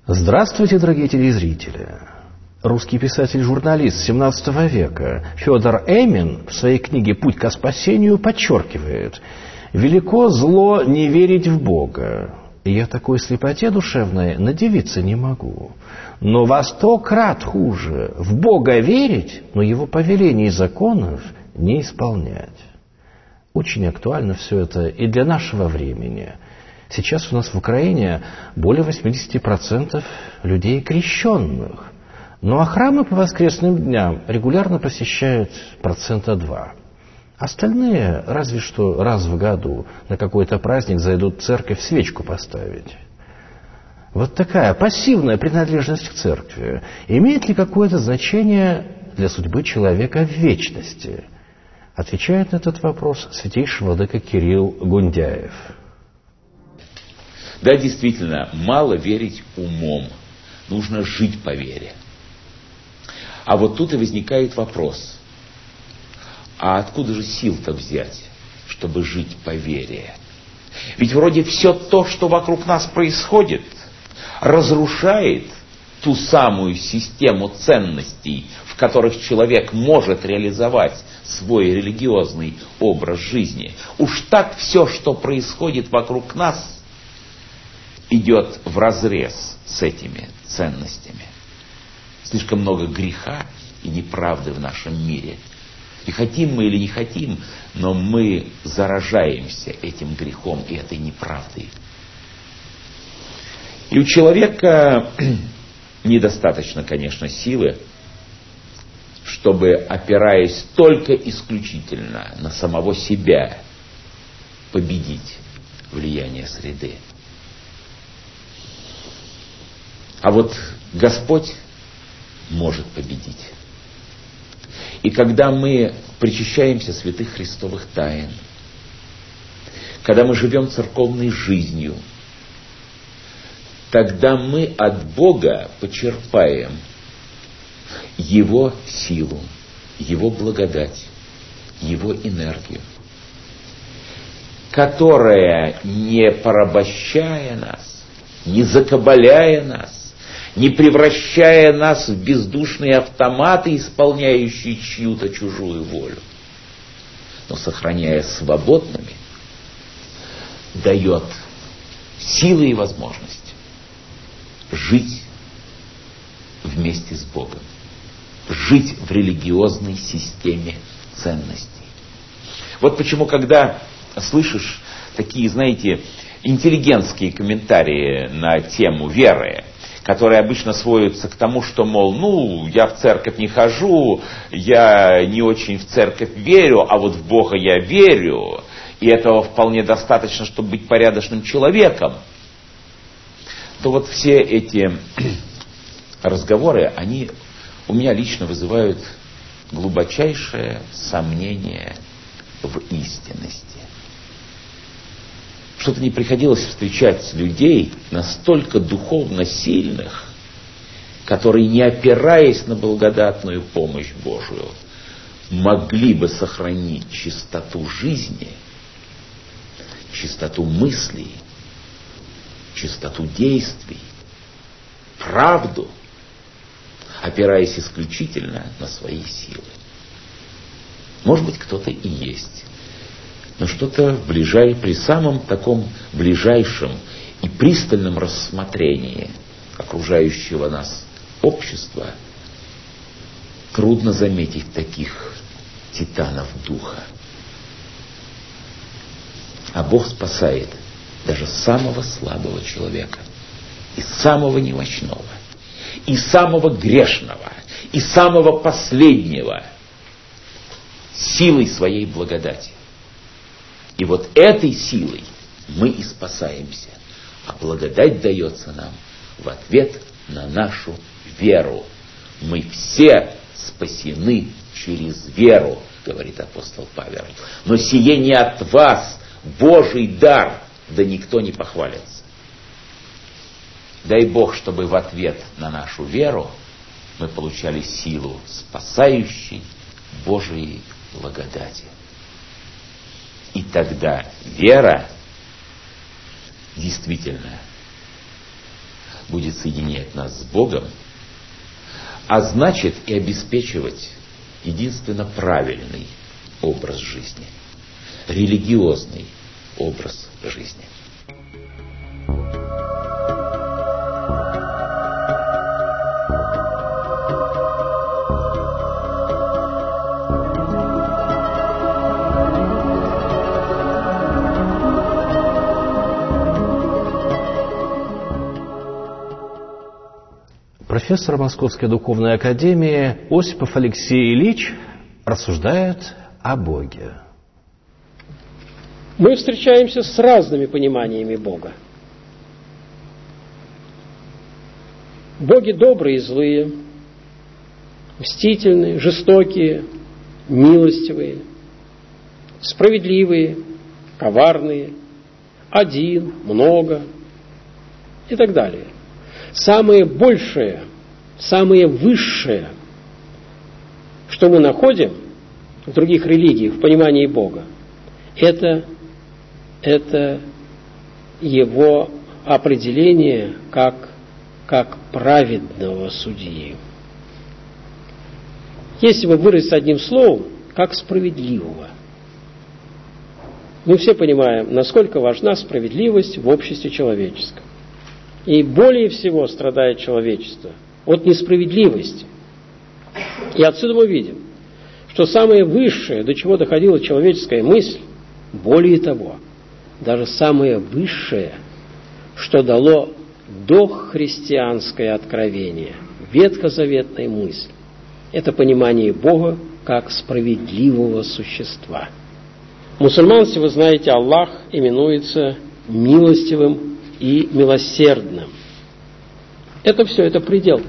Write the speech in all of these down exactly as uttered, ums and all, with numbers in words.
Здравствуйте, дорогие телезрители! Русский писатель-журналист семнадцатого века Федор Эмин в своей книге «Путь ко спасению» подчеркивает: «Велико зло не верить в Бога, и я такой слепоте душевной надивиться не могу. Но во сто крат хуже в Бога верить, но Его повелений и законов не исполнять». Очень актуально все это и для нашего времени. Сейчас у нас в Украине более восемьдесят процентов людей крещенных. Ну а храмы по воскресным дням регулярно посещают процента два. Остальные разве что раз в году на какой-то праздник зайдут в церковь свечку поставить. Вот такая пассивная принадлежность к церкви имеет ли какое-то значение для судьбы человека в вечности? Отвечает на этот вопрос святейший владыка Кирилл Гундяев. Да, действительно, мало верить умом, нужно жить по вере. А вот тут и возникает вопрос, а откуда же сил-то взять, чтобы жить по вере? Ведь вроде все то, что вокруг нас происходит, разрушает ту самую систему ценностей, в которых человек может реализовать свой религиозный образ жизни. Уж так все, что происходит вокруг нас, идет вразрез с этими ценностями. Слишком много греха и неправды в нашем мире. И хотим мы или не хотим, но мы заражаемся этим грехом и этой неправдой. И у человека недостаточно, конечно, силы, чтобы, опираясь только исключительно на самого себя, победить влияние среды. А вот Господь может победить. И когда мы причащаемся святых христовых тайн, когда мы живем церковной жизнью, тогда мы от Бога почерпаем Его силу, Его благодать, Его энергию, которая, не порабощая нас, не закабаляя нас, не превращая нас в бездушные автоматы, исполняющие чью-то чужую волю, но сохраняя свободными, дает силы и возможность жить вместе с Богом, жить в религиозной системе ценностей. Вот почему, когда слышишь такие, знаете, интеллигентские комментарии на тему веры, которые обычно сводятся к тому, что, мол, ну, я в церковь не хожу, я не очень в церковь верю, а вот в Бога я верю, и этого вполне достаточно, чтобы быть порядочным человеком, то вот все эти разговоры, они у меня лично вызывают глубочайшее сомнение в истинности. Что-то не приходилось встречать людей настолько духовно сильных, которые, не опираясь на благодатную помощь Божию, могли бы сохранить чистоту жизни, чистоту мыслей, чистоту действий, правду, опираясь исключительно на свои силы. Может быть, кто-то и есть. Но что-то в ближай... при самом таком ближайшем и пристальном рассмотрении окружающего нас общества трудно заметить таких титанов духа. А Бог спасает даже самого слабого человека, и самого немощного, и самого грешного, и самого последнего силой своей благодати. И вот этой силой мы и спасаемся. А благодать дается нам в ответ на нашу веру. Мы все спасены через веру, говорит апостол Павел. Но сие не от вас, Божий дар, да никто не похвалится. Дай Бог, чтобы в ответ на нашу веру мы получали силу спасающей Божией благодати. И тогда вера действительно будет соединять нас с Богом, а значит и обеспечивать единственно правильный образ жизни, религиозный образ жизни. Профессор Московской духовной академии Осипов Алексей Ильич рассуждает о Боге. Мы встречаемся с разными пониманиями Бога. Боги добрые и злые, мстительные, жестокие, милостивые, справедливые, коварные, один, много и так далее. Самое большее, самое высшее, что мы находим в других религиях в понимании Бога, это, это его определение как, как праведного судьи. Если бы выразить одним словом, как справедливого. Мы все понимаем, насколько важна справедливость в обществе человеческом. И более всего страдает человечество от несправедливости. И отсюда мы видим, что самое высшее, до чего доходила человеческая мысль, более того, даже самое высшее, что дало дохристианское откровение, ветхозаветная мысль, это понимание Бога как справедливого существа. В мусульманстве, вы знаете, Аллах именуется милостивым и милосердным. Это все, это предел.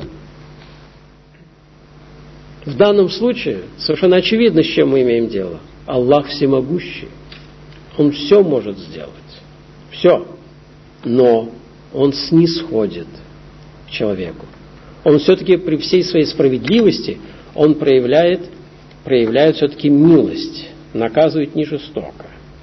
В данном случае совершенно очевидно, с чем мы имеем дело. Аллах всемогущий. Он все может сделать. Все. Но Он снисходит к человеку. Он все-таки при всей своей справедливости, Он проявляет, проявляет все-таки милость. Наказывает не жестоко.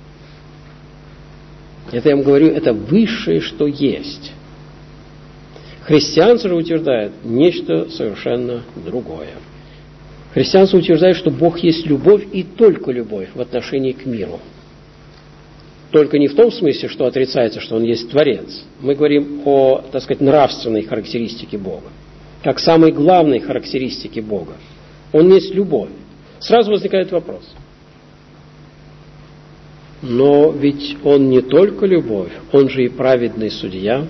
Это я вам говорю, это высшее, что есть. Христианство же утверждает нечто совершенно другое. Христианство утверждает, что Бог есть любовь и только любовь в отношении к миру. Только не в том смысле, что отрицается, что Он есть Творец. Мы говорим о, так сказать, нравственной характеристике Бога. Как самой главной характеристике Бога. Он есть любовь. Сразу возникает вопрос. Но ведь Он не только любовь, Он же и праведный судья.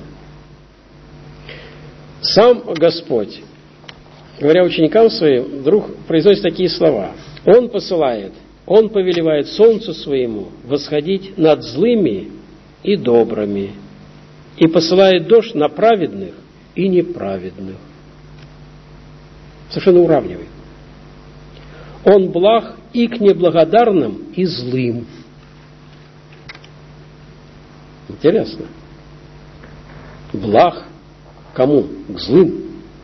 Сам Господь, говоря ученикам своим, вдруг произносит такие слова. Он посылает, Он повелевает солнцу своему восходить над злыми и добрыми, и посылает дождь на праведных и неправедных. Совершенно уравнивает. Он благ и к неблагодарным, и злым. Интересно. Благ кому? К злым.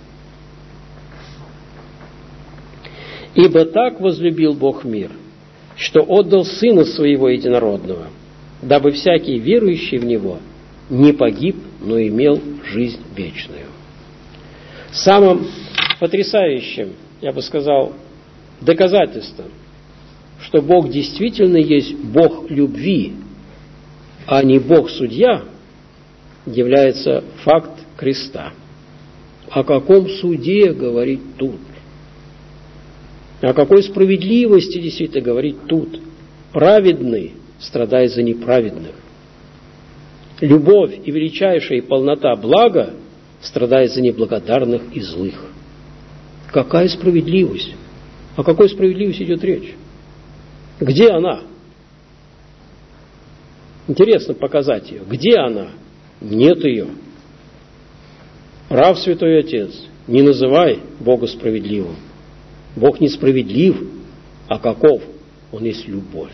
Ибо так возлюбил Бог мир, что отдал Сына Своего Единородного, дабы всякий верующий в Него не погиб, но имел жизнь вечную. Самым потрясающим, я бы сказал, доказательством, что Бог действительно есть Бог любви, а не Бог-судья, является факт креста. О каком суде говорить тут? О какой справедливости действительно говорить тут? Праведный страдает за неправедных. Любовь и величайшая полнота блага страдает за неблагодарных и злых. Какая справедливость? О какой справедливости идет речь? Где она? Интересно показать ее. Где она? Нет ее. Прав, Святой Отец, не называй Бога справедливым. Бог несправедлив, а каков? Он есть любовь.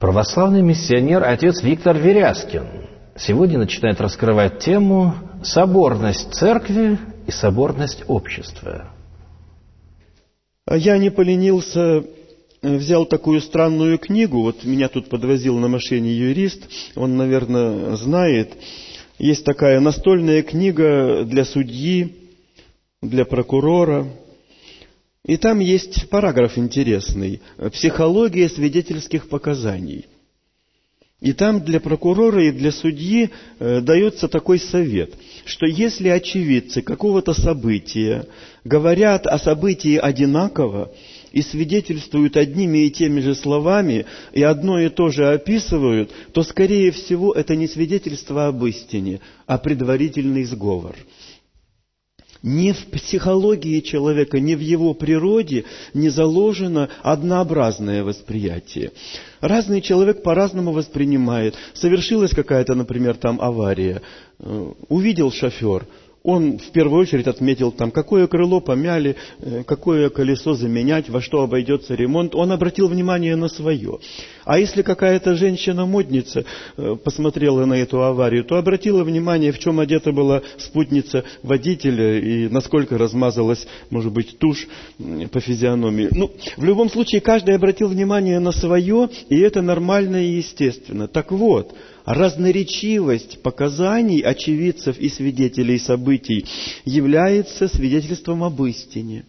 Православный миссионер отец Виктор Верязкин сегодня начинает раскрывать тему «Соборность церкви и соборность общества». Я не поленился, взял такую странную книгу, вот меня тут подвозил на машине юрист, он, наверное, знает. Есть такая настольная книга для судьи, для прокурора. И там есть параграф интересный «Психология свидетельских показаний». И там для прокурора и для судьи э, дается такой совет, что если очевидцы какого-то события говорят о событии одинаково и свидетельствуют одними и теми же словами, и одно и то же описывают, то, скорее всего, это не свидетельство об истине, а предварительный сговор. Ни в психологии человека, ни в его природе не заложено однообразное восприятие. Разный человек по-разному воспринимает. Совершилась какая-то, например, там авария. Увидел шофер. Он в первую очередь отметил, там, какое крыло помяли, какое колесо заменять, во что обойдется ремонт. Он обратил внимание на свое. А если какая-то женщина-модница посмотрела на эту аварию, то обратила внимание, в чем одета была спутница водителя и насколько размазалась, может быть, тушь по физиономии. Ну, в любом случае, каждый обратил внимание на свое, и это нормально и естественно. Так вот, разноречивость показаний очевидцев и свидетелей событий является свидетельством об истине,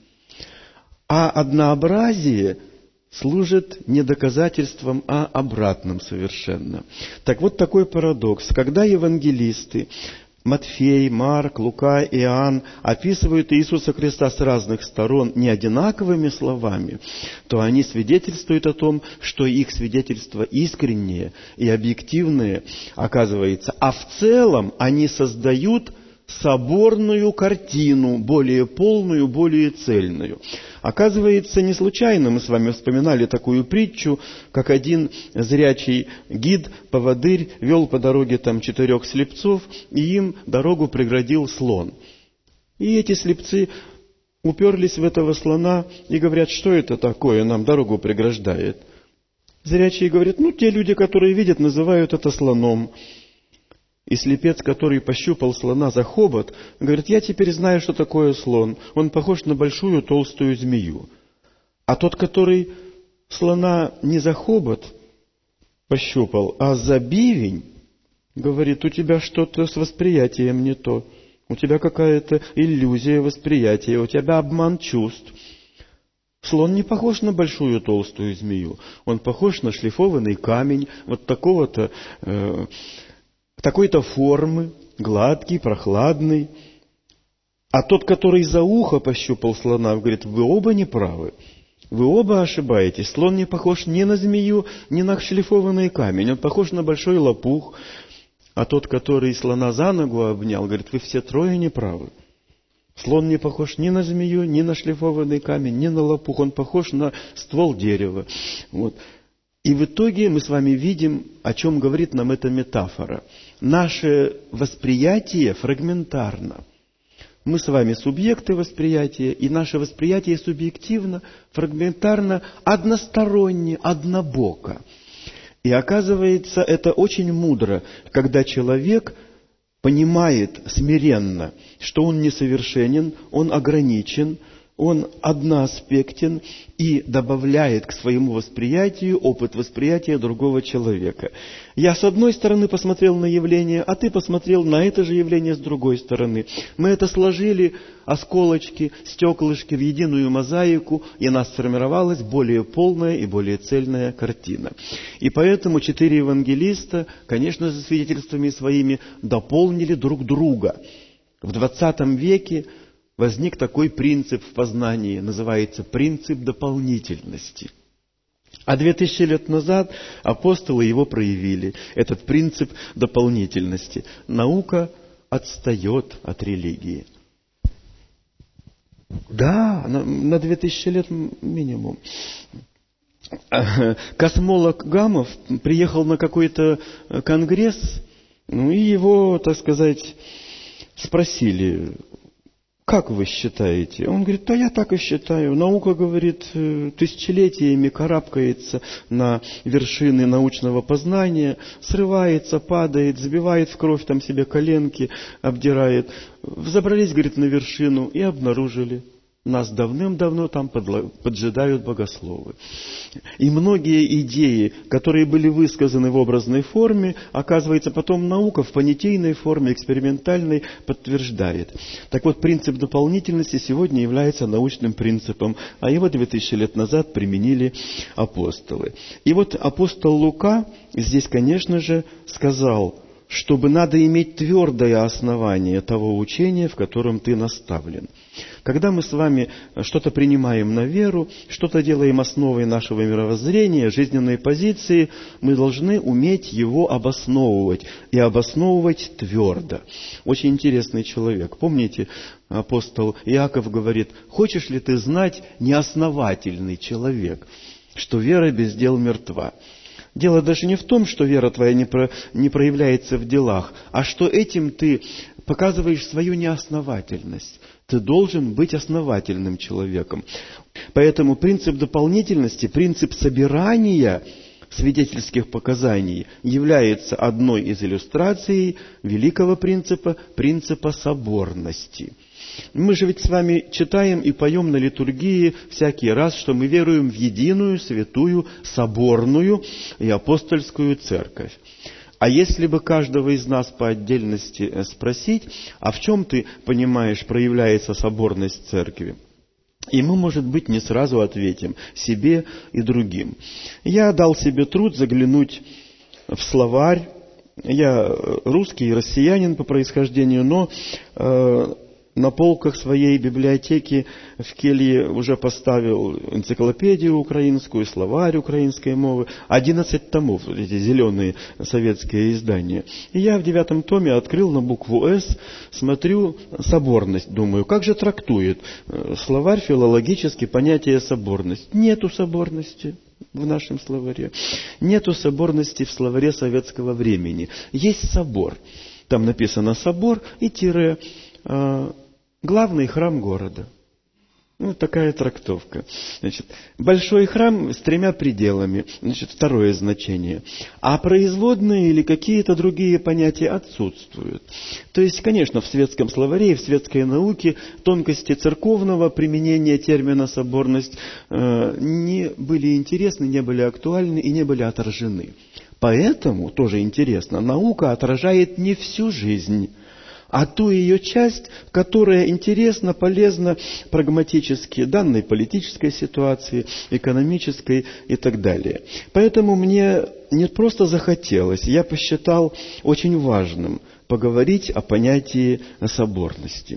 а однообразие служит не доказательством, а обратным совершенно. Так вот такой парадокс. Когда евангелисты Матфей, Марк, Лука, Иоанн описывают Иисуса Христа с разных сторон не одинаковыми словами, то они свидетельствуют о том, что их свидетельство искреннее и объективное оказывается. А в целом они создают соборную картину, более полную, более цельную. Оказывается, не случайно мы с вами вспоминали такую притчу, как один зрячий гид, поводырь, вел по дороге там четырех слепцов, и им дорогу преградил слон. И эти слепцы уперлись в этого слона и говорят, что это такое, нам дорогу преграждает. Зрячие говорят, ну, те люди, которые видят, называют это слоном. И слепец, который пощупал слона за хобот, говорит, я теперь знаю, что такое слон. Он похож на большую толстую змею. А тот, который слона не за хобот пощупал, а за бивень, говорит, у тебя что-то с восприятием не то. У тебя какая-то иллюзия восприятия, у тебя обман чувств. Слон не похож на большую толстую змею. Он похож на шлифованный камень, вот такого-то... Э, такой-то формы, гладкий, прохладный. А тот, который за ухо пощупал слона, говорит, вы оба неправы. Вы оба ошибаетесь. Слон не похож ни на змею, ни на шлифованный камень. Он похож на большой лопух. А тот, который слона за ногу обнял, говорит, вы все трое неправы. Слон не похож ни на змею, ни на шлифованный камень, ни на лопух. Он похож на ствол дерева. Вот. И в итоге мы с вами видим, о чем говорит нам эта метафора. Наше восприятие фрагментарно. Мы с вами субъекты восприятия, и наше восприятие субъективно, фрагментарно, односторонне, однобоко. И оказывается, это очень мудро, когда человек понимает смиренно, что он несовершенен, он ограничен, он одноаспектен и добавляет к своему восприятию опыт восприятия другого человека. Я с одной стороны посмотрел на явление, а ты посмотрел на это же явление с другой стороны. Мы это сложили, осколочки, стеклышки в единую мозаику, и у нас сформировалась более полная и более цельная картина. И поэтому четыре евангелиста, конечно, за свидетельствами своими дополнили друг друга. В двадцатом веке возник такой принцип в познании, называется принцип дополнительности. А две тысячи лет назад апостолы его проявили, этот принцип дополнительности. Наука отстает от религии. Да, на, на две тысячи лет минимум. Космолог Гамов приехал на какой-то конгресс, ну и его, так сказать, спросили, как вы считаете? Он говорит, да я так и считаю. Наука, говорит, тысячелетиями карабкается на вершины научного познания, срывается, падает, сбивает в кровь там себе коленки, обдирает. Взобрались, говорит, на вершину и обнаружили. Нас давным-давно там поджидают богословы. И многие идеи, которые были высказаны в образной форме, оказывается, потом наука в понятийной форме, экспериментальной, подтверждает. Так вот, принцип дополнительности сегодня является научным принципом, а его две тысячи лет назад применили апостолы. И вот апостол Лука здесь, конечно же, сказал, чтобы надо иметь твердое основание того учения, в котором ты наставлен. Когда мы с вами что-то принимаем на веру, что-то делаем основой нашего мировоззрения, жизненной позиции, мы должны уметь его обосновывать, и обосновывать твердо. Очень интересный человек. Помните, апостол Иаков говорит, хочешь ли ты знать неосновательный человек, что вера без дел мертва? Дело даже не в том, что вера твоя не, про, не проявляется в делах, а что этим ты показываешь свою неосновательность. Ты должен быть основательным человеком. Поэтому принцип дополнительности, принцип собирания свидетельских показаний является одной из иллюстраций великого принципа, принципа соборности. Мы же ведь с вами читаем и поем на литургии всякий раз, что мы веруем в единую, святую, соборную и апостольскую церковь. А если бы каждого из нас по отдельности спросить, а в чем ты понимаешь, проявляется соборность церкви? И мы, может быть, не сразу ответим себе и другим. Я дал себе труд заглянуть в словарь. Я русский и россиянин по происхождению, но э, на полках своей библиотеки в келье уже поставил энциклопедию украинскую, словарь украинской мовы, одиннадцать томов, эти зеленые советские издания. И я в девятом томе открыл на букву «С», смотрю соборность, думаю, как же трактует словарь филологически понятие соборность. Нету соборности в нашем словаре. Нету соборности в словаре советского времени. Есть собор. Там написано собор и тире. Главный храм города. Ну, такая трактовка. Значит, большой храм с тремя пределами. Значит, второе значение. А производные или какие-то другие понятия отсутствуют. То есть, конечно, в светском словаре и в светской науке тонкости церковного применения термина соборность э, не были интересны, не были актуальны и не были отражены. Поэтому, тоже интересно, наука отражает не всю жизнь, а ту ее часть, которая интересна, полезна прагматически данной политической ситуации, экономической и так далее. Поэтому мне не просто захотелось, я посчитал очень важным поговорить о понятии соборности.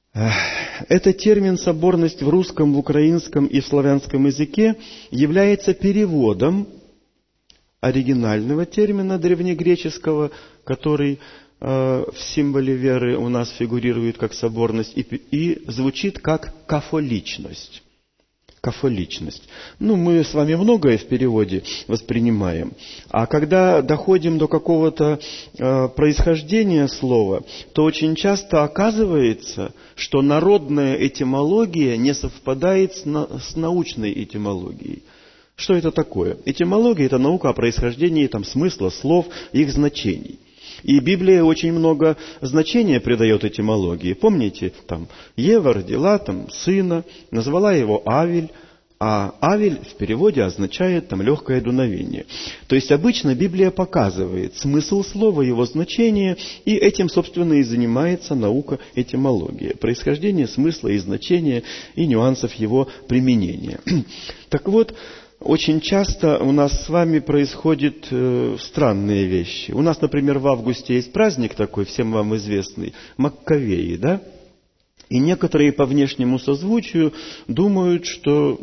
Этот термин «соборность» в русском, в украинском и в славянском языке является переводом оригинального термина древнегреческого, который в символе веры у нас фигурирует как соборность и, и звучит как кафоличность. Кафоличность. Ну, мы с вами многое в переводе воспринимаем. А когда доходим до какого-то э, происхождения слова, то очень часто оказывается, что народная этимология не совпадает с, на, с научной этимологией. Что это такое? Этимология – это наука о происхождении там, смысла слов, их значений. И Библия очень много значения придает этимологии. Помните, там Ева родила там, сына, назвала его Авель, а Авель в переводе означает там, легкое дуновение. То есть обычно Библия показывает смысл слова, его значение, и этим, собственно, и занимается наука этимология. Происхождение смысла и значения, и нюансов его применения. Так вот, очень часто у нас с вами происходят э, странные вещи. У нас, например, в августе есть праздник такой, всем вам известный, Маккавеи, да? И некоторые по внешнему созвучию думают, что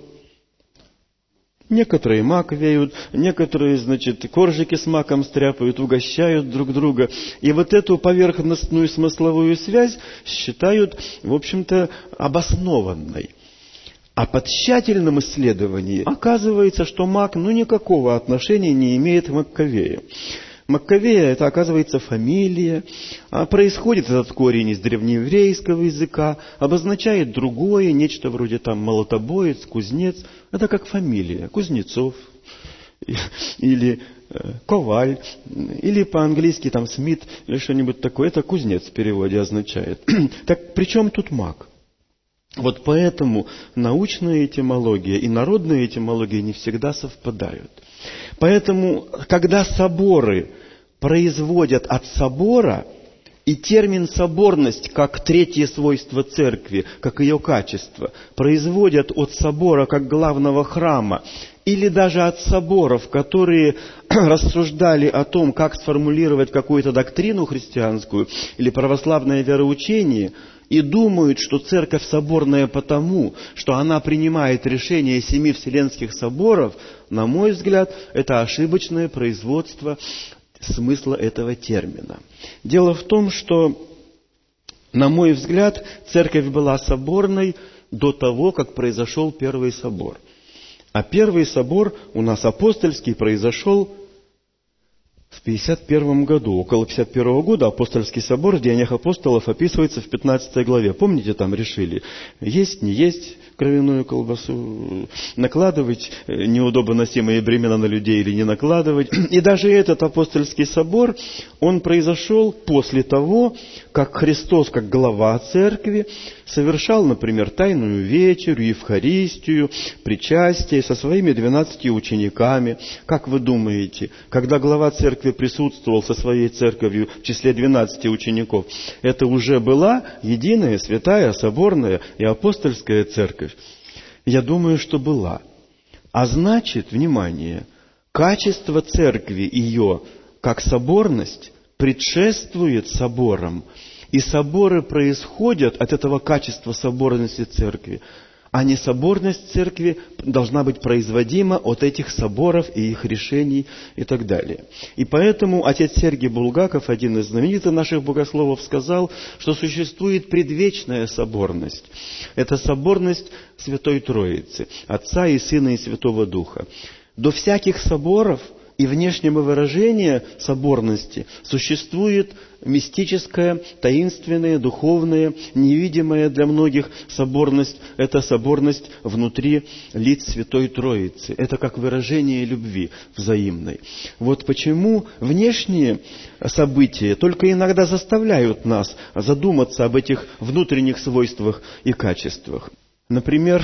некоторые мак веют, некоторые, значит, коржики с маком стряпают, угощают друг друга. И вот эту поверхностную смысловую связь считают, в общем-то, обоснованной. А по тщательном исследовании оказывается, что мак ну, никакого отношения не имеет к Маккавею. Маккавея — это, оказывается, фамилия, а происходит этот корень из древнееврейского языка, обозначает другое, нечто вроде там молотобоец, кузнец. Это как фамилия, Кузнецов или Коваль, или по-английски там Смит, или что-нибудь такое. Это кузнец в переводе означает. Так при чем тут маг? Вот поэтому научная этимология и народная этимология не всегда совпадают. Поэтому, когда соборы производят от собора, и термин «соборность» как третье свойство церкви, как ее качество, производят от собора как главного храма, или даже от соборов, которые рассуждали о том, как сформулировать какую-то доктрину христианскую или православное вероучение, и думают, что церковь соборная потому, что она принимает решения семи вселенских соборов, на мой взгляд, это ошибочное производство смысла этого термина. Дело в том, что, на мой взгляд, церковь была соборной до того, как произошел Первый собор. А Первый собор у нас апостольский произошел в пятьдесят первом году. Около пятьдесят первого года апостольский собор в Деяниях апостолов описывается в пятнадцатой главе. Помните, там решили, есть, не есть кровяную колбасу, накладывать неудобно носимые бремена на людей или не накладывать. И даже этот апостольский собор, он произошел после того, как Христос, как глава церкви, совершал, например, Тайную вечерю, Евхаристию, причастие со своими двенадцатью учениками. Как вы думаете, когда глава церкви присутствовал со своей церковью в числе двенадцати учеников, это уже была единая, святая, соборная и апостольская церковь? Я думаю, что была. А значит, внимание, качество церкви, ее как соборность, предшествует соборам. И соборы происходят от этого качества соборности церкви. А не соборность церкви должна быть производима от этих соборов и их решений и так далее. И поэтому отец Сергий Булгаков, один из знаменитых наших богословов, сказал, что существует предвечная соборность. Это соборность Святой Троицы, Отца и Сына и Святого Духа. До всяких соборов и внешнего выражения соборности существует мистическая, таинственная, духовная, невидимая для многих соборность. Это соборность внутри лиц Святой Троицы. Это как выражение любви взаимной. Вот почему внешние события только иногда заставляют нас задуматься об этих внутренних свойствах и качествах. Например,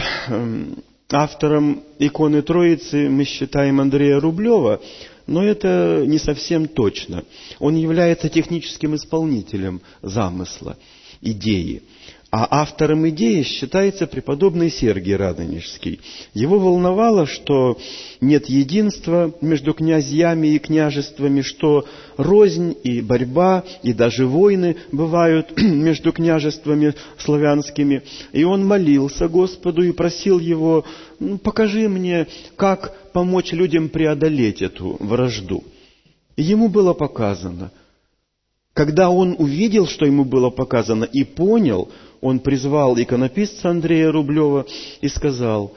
автором иконы Троицы мы считаем Андрея Рублева, но это не совсем точно. Он является техническим исполнителем замысла, идеи. А автором идеи считается преподобный Сергий Радонежский. Его волновало, что нет единства между князьями и княжествами, что рознь и борьба, и даже войны бывают между княжествами славянскими. И он молился Господу и просил его: ну, покажи мне, как помочь людям преодолеть эту вражду. И ему было показано. Когда он увидел, что ему было показано, и понял, он призвал иконописца Андрея Рублева и сказал: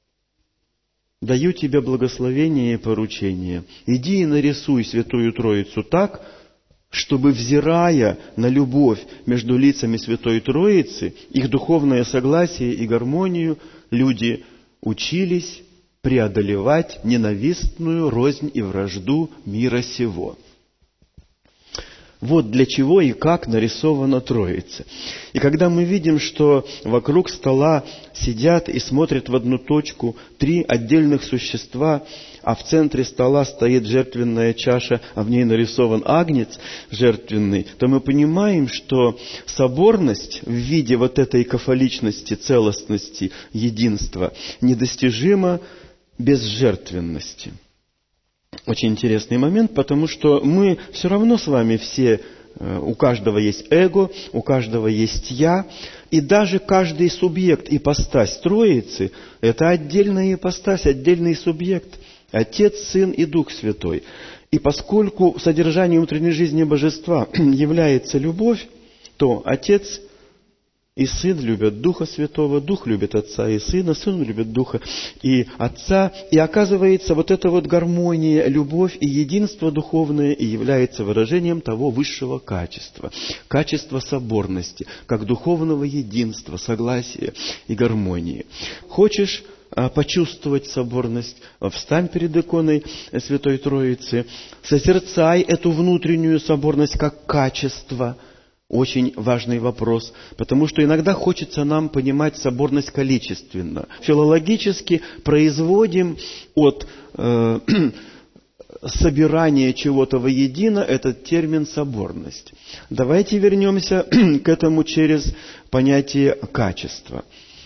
«Даю тебе благословение и поручение. Иди и нарисуй Святую Троицу так, чтобы, взирая на любовь между лицами Святой Троицы, их духовное согласие и гармонию, люди учились преодолевать ненавистную рознь и вражду мира сего». Вот для чего и как нарисована Троица. И когда мы видим, что вокруг стола сидят и смотрят в одну точку три отдельных существа, а в центре стола стоит жертвенная чаша, а в ней нарисован агнец жертвенный, то мы понимаем, что соборность в виде вот этой кафоличности, целостности, единства недостижима без жертвенности. Очень интересный момент, потому что мы все равно с вами все, у каждого есть эго, у каждого есть я, и даже каждый субъект, ипостась Троицы, это отдельная ипостась, отдельный субъект, Отец, Сын и Дух Святой. И поскольку содержанием внутренней жизни Божества является любовь, то Отец и Сын любят Духа Святого, Дух любит Отца и Сына, Сын любит Духа и Отца. И оказывается, вот эта вот гармония, любовь и единство духовное и является выражением того высшего качества, качества соборности, как духовного единства, согласия и гармонии. Хочешь почувствовать соборность, встань перед иконой Святой Троицы, созерцай эту внутреннюю соборность как качество. Очень важный вопрос, потому что иногда хочется нам понимать соборность количественно. Филологически производим от э, собирания чего-то воедино этот термин соборность. Давайте вернемся к этому через понятие качества.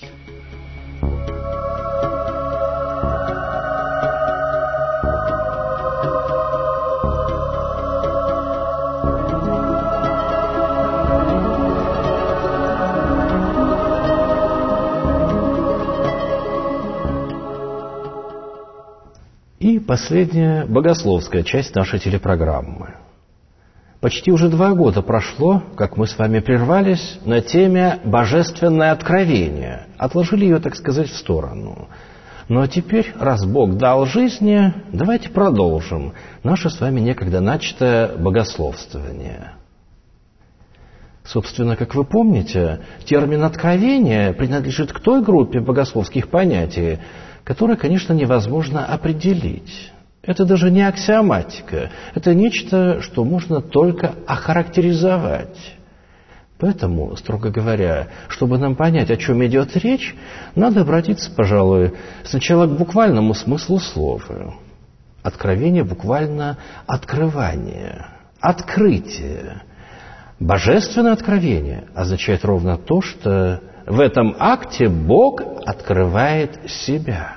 И последняя богословская часть нашей телепрограммы. Почти уже два года прошло, как мы с вами прервались на теме «Божественное откровение». Отложили ее, так сказать, в сторону. Ну а теперь, раз Бог дал жизни, давайте продолжим наше с вами некогда начатое богословствование. Собственно, как вы помните, термин «откровение» принадлежит к той группе богословских понятий, которые, конечно, невозможно определить. Это даже не аксиоматика, это нечто, что можно только охарактеризовать. Поэтому, строго говоря, чтобы нам понять, о чем идет речь, надо обратиться, пожалуй, сначала к буквальному смыслу слова. Откровение буквально открывание, открытие. Божественное откровение означает ровно то, что в этом акте Бог открывает себя.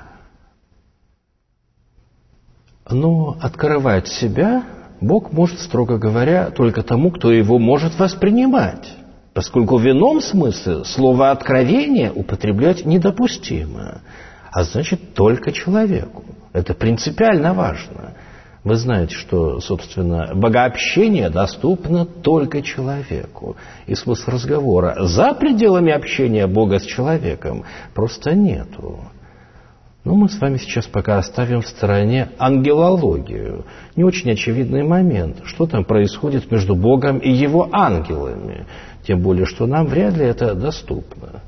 Но открывать себя Бог может, строго говоря, только тому, кто его может воспринимать, поскольку в ином смысле слово «откровение» употреблять недопустимо, а значит только человеку. Это принципиально важно. Вы знаете, что, собственно, богообщение доступно только человеку. И смысл разговора за пределами общения Бога с человеком просто нету. Но мы с вами сейчас пока оставим в стороне ангелологию. Не очень очевидный момент, что там происходит между Богом и Его ангелами. Тем более, что нам вряд ли это доступно.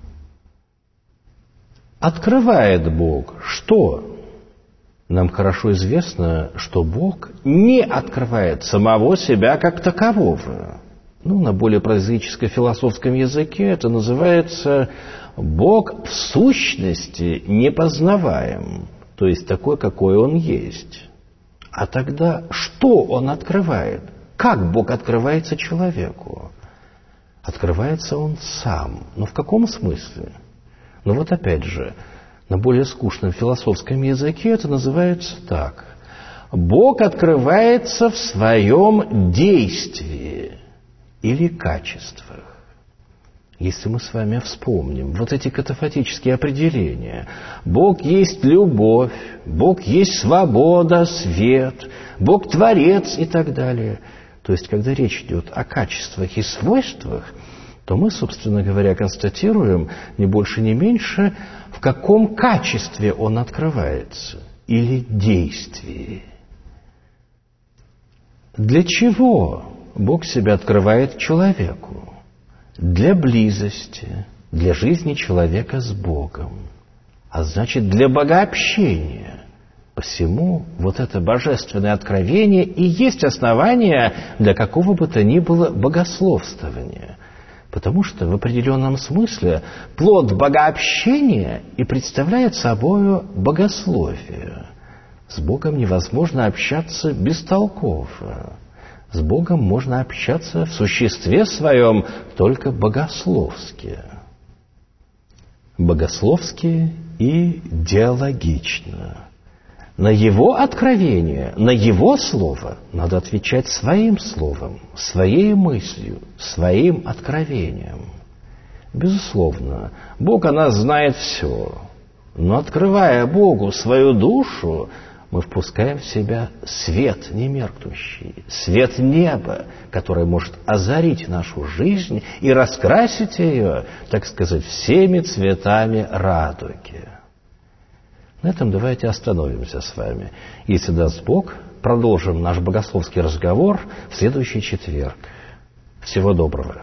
Открывает Бог что? Нам хорошо известно, что Бог не открывает самого себя как такового. Ну, на более прозаическо-философском языке это называется «Бог в сущности непознаваем», то есть такой, какой Он есть. А тогда что Он открывает? Как Бог открывается человеку? Открывается Он сам. Но в каком смысле? Ну вот опять же, на более скучном философском языке это называется так. Бог открывается в своем действии или качествах. Если мы с вами вспомним вот эти катафатические определения. Бог есть любовь, Бог есть свобода, свет, Бог творец и так далее. То есть, когда речь идет о качествах и свойствах, то мы, собственно говоря, констатируем не больше, не меньше, в каком качестве он открывается или действии. Для чего Бог себя открывает человеку? Для близости, для жизни человека с Богом, а значит, для богообщения. Посему вот это божественное откровение и есть основание для какого бы то ни было богословствования. Потому что в определенном смысле плод богообщения и представляет собой богословие. С Богом невозможно общаться бестолково. С Богом можно общаться в существе своем только богословски. Богословски и диалогично. На Его откровение, на Его слово надо отвечать своим словом, своей мыслью, своим откровением. Безусловно, Бог о нас знает все, но открывая Богу свою душу, Мы впускаем в себя свет немеркнущий, свет неба, который может озарить нашу жизнь и раскрасить ее, так сказать, всеми цветами радуги. На этом давайте остановимся с вами. Если даст Бог, продолжим наш богословский разговор в следующий четверг. Всего доброго.